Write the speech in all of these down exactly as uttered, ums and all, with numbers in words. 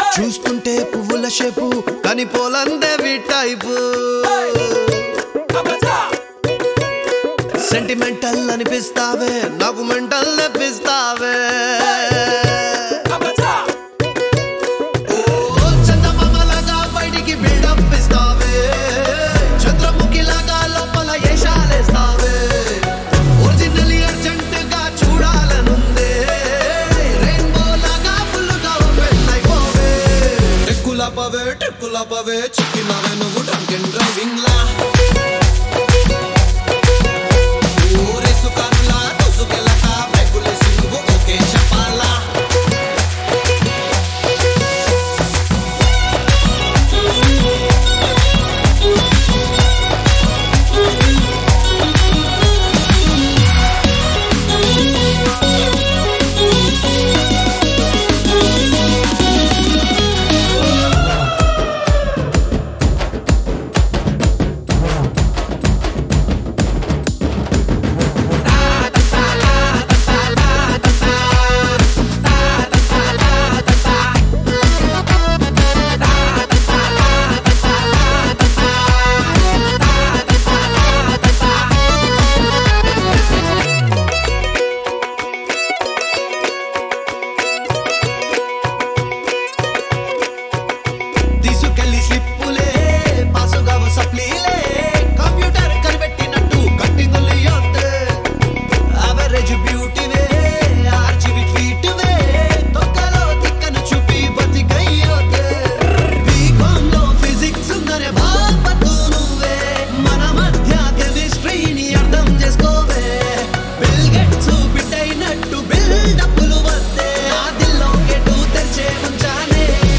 చూస్తుంటే పువ్వుల షేపు కానీ పోలందే టైపు సెంటిమెంటల్ అనిపిస్తావే నాకు మెంటల్ తెప్పిస్తావే చందమామలాగా బయటికి బిల్డప్ ఇస్తావే చంద్రముఖిలాగా లోపల ఏషాలేస్తావే ఒరిజినల్లీ అర్జెంట్ గా చూడాలనుందే రెయిన్బో లాగా ఫుల్గా ఓపెన్ అయిపోవే టెక్కులాపవే టెక్కులాపవే చిక్కినావే నువ్వు డ్రంక్ అండ్ డ్రైవింగ్ లా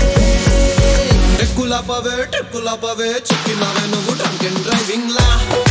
టెక్కులాపవే టెక్కులాపవే చిక్కినావే నువ్వు డ్రంక్ అండ్ డ్రైవింగ్ లా